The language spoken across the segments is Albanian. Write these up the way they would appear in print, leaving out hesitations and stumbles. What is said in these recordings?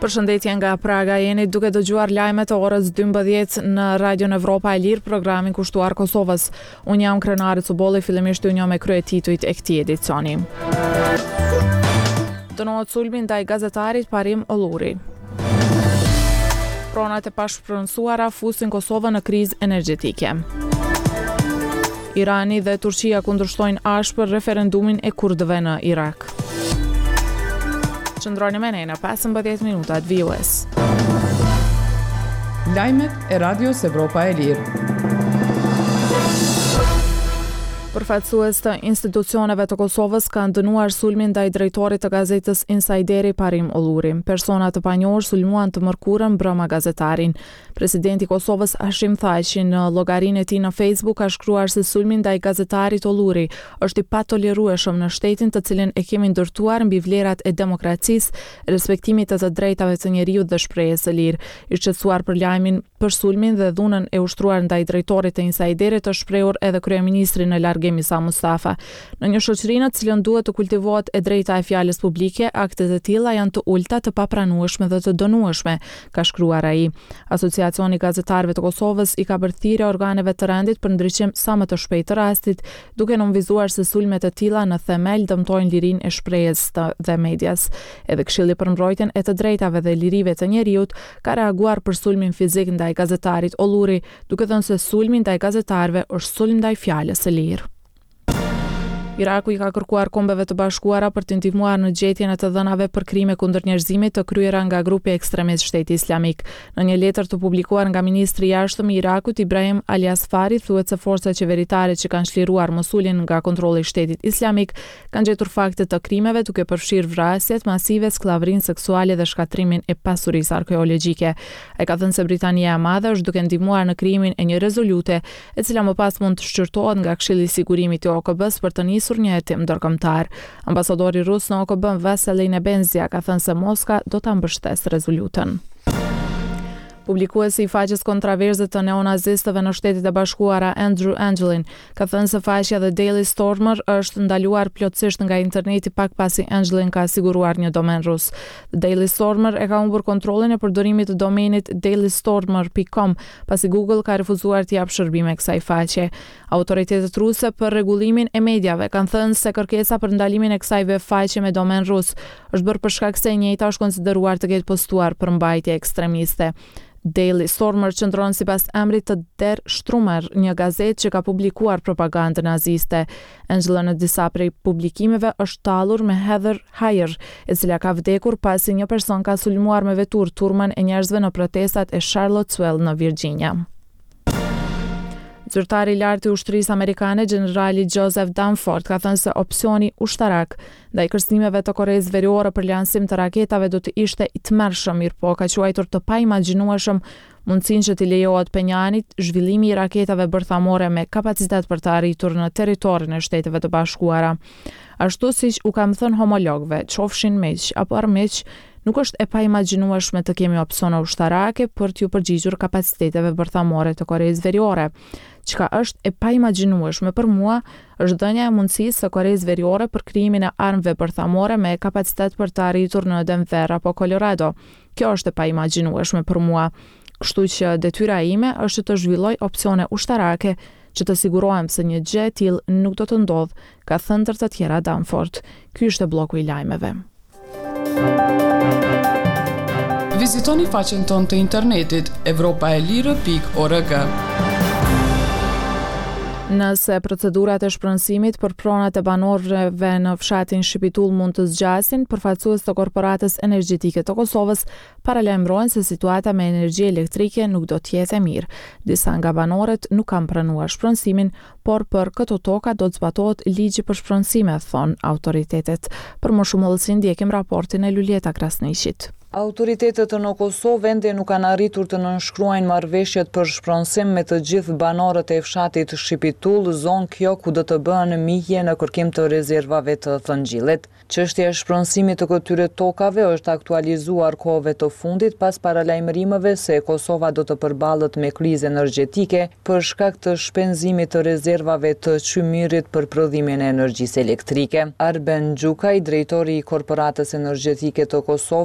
Përshëndetje nga Praga, jeni duke dëgjuar lajmet e orës 12 në Radion Evropa e Lirë, programin kushtuar Kosovës. Unë jam Krenari Cubolli, fillimisht unë jam me kryetituit e këtij edicioni. Dënohet sulmi ndaj gazetarit Parim Ulluri. Pronat e pashpronësuara fusin Kosovën në krizë energjetike. Irani dhe Turqia kundërshtojnë ashpër referendumin e kurdëve në Irak. Qëndroni me ne në 15 minutat VOS. Lajmet e Radios Evropa e Lirë. Përfaqësues të institucioneve të Kosovës kanë dënuar sulmin ndaj drejtorit të gazetës Insajderi Parim Ulluri. Persona të panjohur sulmuan të mërkurën brëma gazetarin. Presidenti i Kosovës Hashim Thaçi në llogarinë e tij në Facebook ka shkruar se sulmi ndaj gazetarit Ulluri është i patolerueshëm në shtetin të cilin e kemi ndërtuar mbi vlerat e demokracisë, respektimit të drejtave të njerëzit dhe shprehjes së lirë. I shqetësuar për lajmin për sulmin dhe dhunën e ushtruar ndaj drejtorit të Insajderit të shprehur edhe kryeministri në largim Isa Mustafa. Në një shoqëri në cilën duhet të kultivohet e drejta e fjalës publike, aktet e tilla janë të ulta, të papranueshme dhe të dënueshme, ka shkruar ai. Asociacioni i gazetarëve të Kosovës i ka bërë thirrje organeve të rendit për ndryshim sa më të shpejtë të rastit, duke nënvizuar se sulmet e tilla në themel dëmtojnë lirinë e shprehjes dhe medias. Edhe Këshilli për mbrojtjen e të drejtave dhe lirive të njerëzit ka reaguar për sulmin fizik ndaj gazetarit Ulluri, duke thënë se sulmi ndaj gazetarëve është sulm ndaj fjalës së lirë. Iraku i ka kërkuar Kombeve të Bashkuara për të ndihmuar në gjetjen e të dhënave për krime kundër njerëzimit të kryera nga grupi ekstremist Shteti Islamik. Në një letër të publikuar nga ministri i jashtëm i Irakut Ibrahim Al-Asfari, thuhet se forcat qeveritare që kanë çliruar Mosulin nga kontrolli i Shtetit Islamik kanë gjetur fakte të krimeve duke përfshirë vrasjet masive, skllavërinë seksuale dhe shkatrimin e pasurisë arkeologjike. Ai ka thënë se Britania e Madhe është duke ndihmuar në krijimin e një rezolute, e cila më pas mund të shqyrtohet nga Këshilli i Sigurimit i OKB-s për të një hetim ndërkombëtar. Ambasadori rus në OKB Vasilij Nebenzia ka thënë se Moska do ta mbështesë rezolutën. Publikuesi i faqes kontraverze të neonazistëve në Shtetet e Bashkuara Andrew Angelin ka thënë se faqja The Daily Stormer është ndaluar plotësisht nga interneti pak pasi Angelin ka siguruar një domen rus. The Daily Stormer e ka humbur kontrollin e përdorimit të domenit dailystormer.com pasi Google ka refuzuar të japë shërbime kësaj faqe. Autoritetet ruse për rregullimin e mediave kanë thënë se kërkesa për ndalimin e kësaj web faqe me domen rus është bërë për shkak se e njëjta është konsideruar të ketë postuar për mbajtje ekstremiste. Daily Stormer qëndron sipas emrit të Der Strummer, një gazetë që ka publikuar propagandë naziste. Angela në disa prej publikimeve është tallur me Heather Heyer, e cila ka vdekur pasi një person ka sulmuar me vetur turmën e njerëzve në protestat e Charlottesville në Virginia. Zyrtari i lartë i ushtrisë amerikane, generali Joseph Dunford, ka thënë se opsioni ushtarak ndaj kërcënimeve të Koreas Veriore për lansim të raketave do të ishte i tmerrshëm, mirëpo ka quajtur të paimagjinueshëm mundësinë që t'i lejohet Penjanit zhvillimi i raketave bërthamore me kapacitet për të arritur në territorin e Shteteve të Bashkuara. Ashtu siç u kam thënë homologëve, qofshin miq apo armiq, nuk është e paimagjinueshme të kemi opsione ushtarake për t'ju përgjigjur kapaciteteve bërthamore të Koreas Veriore. Çka është e paimagjinueshme për mua është dhënia e mundësisë së Koreas Veriore për krijimin e armëve bërthamore me kapacitet për të arritur në Denver apo Colorado. Kjo është e paimagjinueshme për mua. Kështu që detyra ime është të zhvilloj opsione ushtarake që të sigurohem se një gjë e tillë nuk do të ndodhë, ka thënë ndër të tjera Dunford. Ky është bloku i lajmeve. Vizitoni faqen tonë të internetit europaelire.org. Nëse procedurat e shpronësimit për pronat e banorëve në fshatin Shqipitull mund të zgjasin, përfaqësues të Korporatës Energjetike të Kosovës paralajmërojnë se situata me energji elektrike nuk do të jetë e mirë. Disa nga banorët nuk kanë pranuar shpronësimin, por për këto toka do të zbatohet ligji për shpronësime, thonë autoritetet. Për më shumë hollësi ndjekim raportin e Luljeta Krasniqit. Autoritetet në Kosovë ende nuk kanë arritur të nënshkruajnë marrëveshjet për shpronësim me të gjithë banorët e fshatit Shqipitull, zonë kjo ku do të bëhen mihje në kërkim të rezervave të Thëngjillit. Çështja e shpronësimit të këtyre tokave është aktualizuar kohëve të fundit pas paralajmërimeve se Kosova do të përballet me krizë energjetike për shkak të shpenzimit të rezervave të qymyrit për prodhimin e energjisë elektrike. Arben Gjukaj, drejtori i Korporatës Energjetike të Kosovës, thot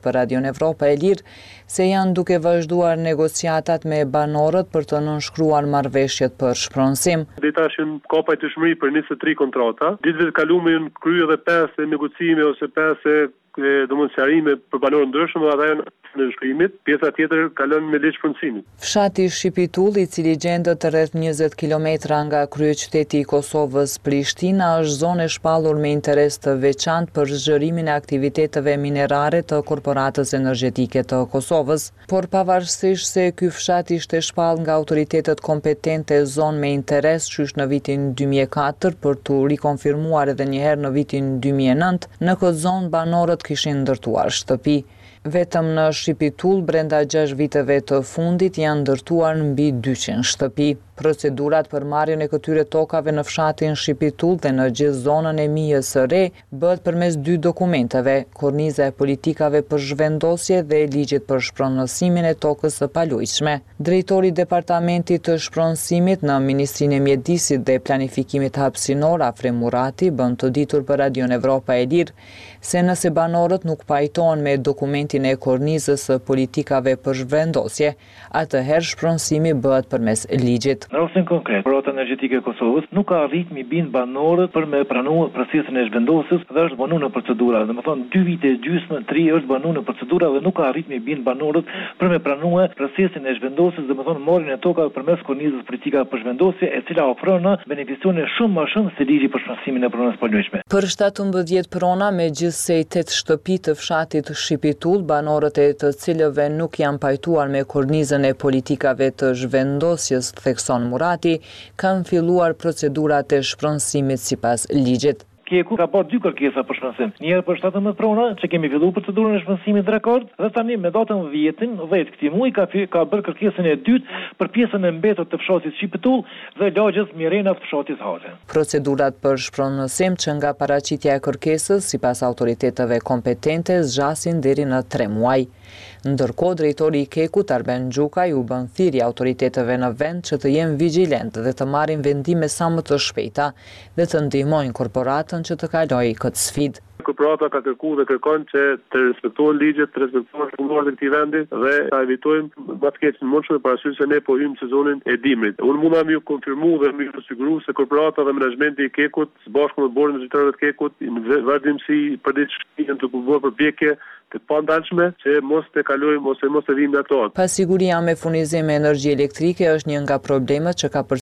për Radion Evropa e Lirë se janë duke vazhduar negociatat me banorët për të nënshkruar marrëveshjet për shpronësim. Dita është ka pajtueshmëri për 23 kontrata. Ditëve të kaluara janë kryer edhe 5 negocime ose 5 sqarime për banorë ndryshëm, ata janë në shkrimit, pjesa tjetër kalon me ligj shpronësimit. Fshati Shqipitull, i cili gjendet rreth 20 kilometra nga kryeqyteti i Kosovës Prishtina, është zonë e shpallur me interes të veçantë për zgjerimin e aktiviteteve minerare të Korporatës Energjetike të Kosovës, por pavarësisht se ky fshat ishte shpallur nga autoritetet kompetente zonë me interes qysh në vitin 2004 për të rikonfirmuar edhe një herë në vitin 2009, në këtë zonë banorët kishin ndërtuar shtëpi. Vetëm në Shqipitull, brenda 6 viteve të fundit, janë ndërtuar mbi 200 shtëpi. Procedurat për marrjen e këtyre tokave në fshatin Shqipitull dhe në gjithë zonën e Mijës së Re bëhet përmes 2 dokumenteve, korniza e politikave për zhvendosje dhe ligjit për shpronësimin e tokës së palujshme. Drejtori i Departamentit të Shpronësimit në Ministrinë e Mjedisit dhe Planifikimit Hapësinor, Afrem Murati, bën të ditur për Radion Evropa e Lirë se nëse banorët nuk pajtohen me dokumentin e kornizës së politikave për zhvendosje, atëherë shpronësimi bëhet përmes ligjit. Në rastin konkret, Korporata Energjetike e Kosovës nuk ka arrit mi bind banorët për me pranuar procesin e zhvendosjes dhe është banuar në procedura. Domethënë 2 vite e gjysmë, 3 është banuar në procedura dhe nuk ka arrit mi bind banorët për me pranuar procesin e zhvendosjes, domethënë marrjen e tokave përmes kornizës politikave për zhvendosje, e cila ofron beneficione shumë më shumë se ligji për shpronësimin e pronës palujshme. Për 17 prona me gjithsej 8 shtëpi të fshatit Shqipitull, banorët e të cilëve nuk janë pajtuar me kornizën e politikave të zhvendosjes, thekson Murati, kanë filluar procedurat e shpronësimit sipas ligjit. Keku ka bërë 2 kërkesa për shpronësim. Njëherë për 17 prona që kemi filluar procedurën e shpronësimit rekord dhe tani me datën 10 këtij muaji ka bërë kërkesën e dytë për pjesën e mbetur të fshatit Shqipitull dhe lagjës Mirena të fshatit Haxhe. Procedurat për shpronësim që nga paraqitja e kërkesës sipas autoriteteve kompetente zgjasin deri në 3 muaj. Ndërkohë, drejtori i Kekut, Arben Gjukaj, u bën thirrje autoriteteve në vend që të jenë vigjilentë dhe të marrin vendime sa më të shpejta dhe të ndihmojnë korporatën që të kalojë këtë sfidë. Korporata ka kërkuar dhe kërkon që të respektohen ligjet, të respektohen shpallurët e këtij vendi dhe ta evitojmë më të keqen mundshme parasysh se ne po hyjmë sezonin e dimrit. Unë mundam ju konfirmu dhe më siguru se korporata dhe menaxhmenti i Kekut së bashku me bordin e drejtorëve të Kekut në vazhdimsi përditshëm të bërë përpjekje të pandalshme që mos të kalojmë ose mos të vinë ato. Pasiguria me furnizim me energji elektrike është një nga problemet që ka